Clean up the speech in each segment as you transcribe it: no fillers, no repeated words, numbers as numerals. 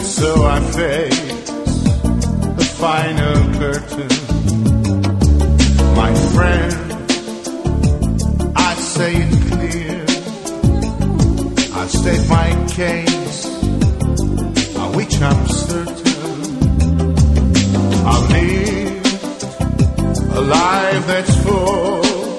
So I face the final curtain. My friend, I say it clear. I state my case, of which I'm certain. I've lived a life that's full.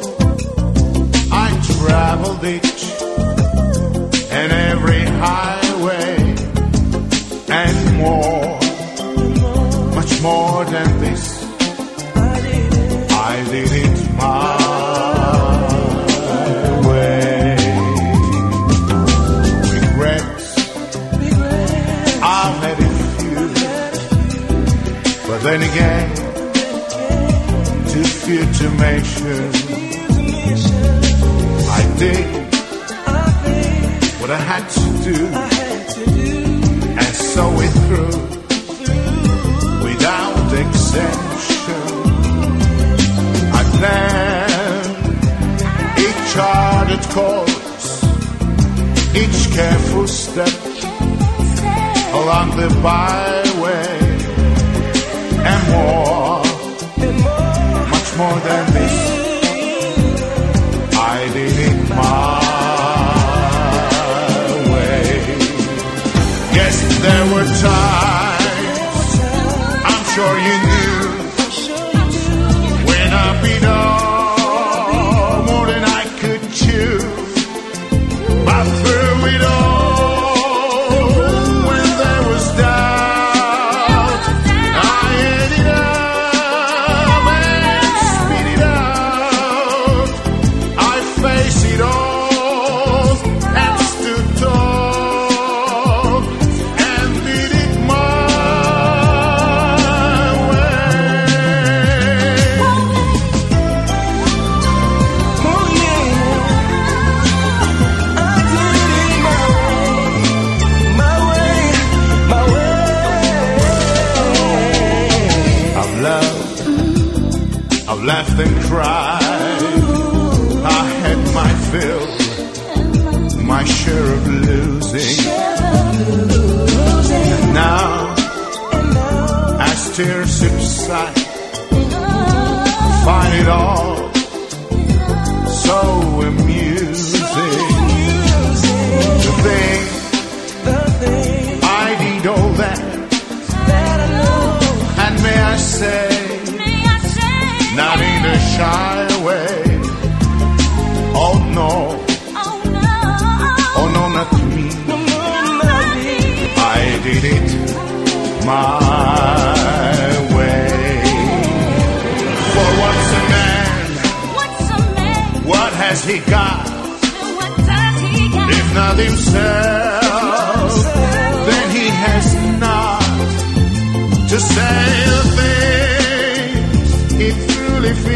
I traveled each and every highway and more, much more than this. I did it my way. Regrets, I've had a few, but then again, too few to mention. I did what I had to do, and saw it through without exemption. I planned each charted course, each careful step along the byway, and more, much more than this. I did it my way. Yes, there were times, I'm sure you knew, when I beat all more than I could chew. But through it all, when there was doubt, I ate it up and spit it out. I faced it all and stood tall and did it my way. Oh yeah, I did it my way, my way. I've loved, I've laughed and cried. I had my fill, my share of losing. And now, as tears subside, find it all so amusing. To think I did all that, and may I say, not in a shy way. Oh no, oh no, not me. I did it my way. For what's a man? What has he got? If not himself, then he has not to say the things he truly feels.